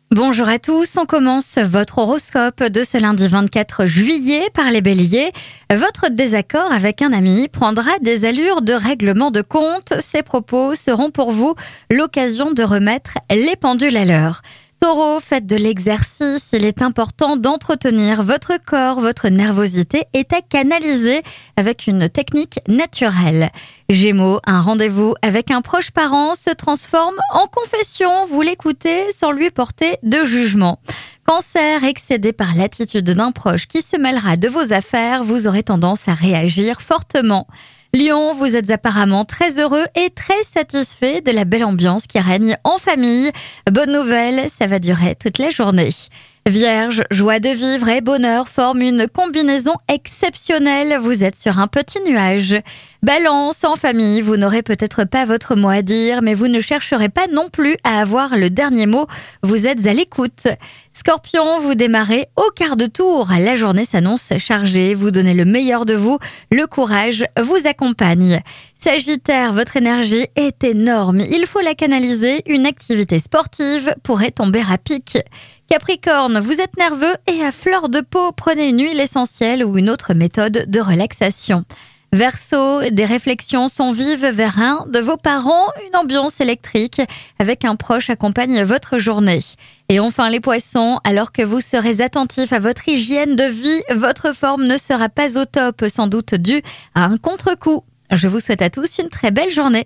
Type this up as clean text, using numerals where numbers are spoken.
Bonjour à tous, on commence votre horoscope de ce lundi 24 juillet par les béliers. Votre désaccord avec un ami prendra des allures de règlement de compte. Ces propos seront pour vous l'occasion de remettre les pendules à l'heure. Taureau, faites de l'exercice, il est important d'entretenir votre corps, votre nervosité est à canaliser avec une technique naturelle. Gémeaux, un rendez-vous avec un proche parent se transforme en confession, vous l'écoutez sans lui porter de jugement. Cancer, excédé par l'attitude d'un proche qui se mêlera de vos affaires, vous aurez tendance à réagir fortement. Lion, vous êtes apparemment très heureux et très satisfait de la belle ambiance qui règne en famille. Bonne nouvelle, ça va durer toute la journée. Vierge, joie de vivre et bonheur forment une combinaison exceptionnelle. Vous êtes sur un petit nuage. Balance, en famille, vous n'aurez peut-être pas votre mot à dire, mais vous ne chercherez pas non plus à avoir le dernier mot. Vous êtes à l'écoute. Scorpion, vous démarrez au quart de tour. La journée s'annonce chargée. Vous donnez le meilleur de vous. Le courage vous accompagne. Sagittaire, votre énergie est énorme. Il faut la canaliser. Une activité sportive pourrait tomber à pic. Capricorne, vous êtes nerveux et à fleur de peau, prenez une huile essentielle ou une autre méthode de relaxation. Verseau, des réflexions sont vives vers un de vos parents, une ambiance électrique avec un proche accompagne votre journée. Et enfin les poissons, alors que vous serez attentif à votre hygiène de vie, votre forme ne sera pas au top, sans doute due à un contre-coup. Je vous souhaite à tous une très belle journée.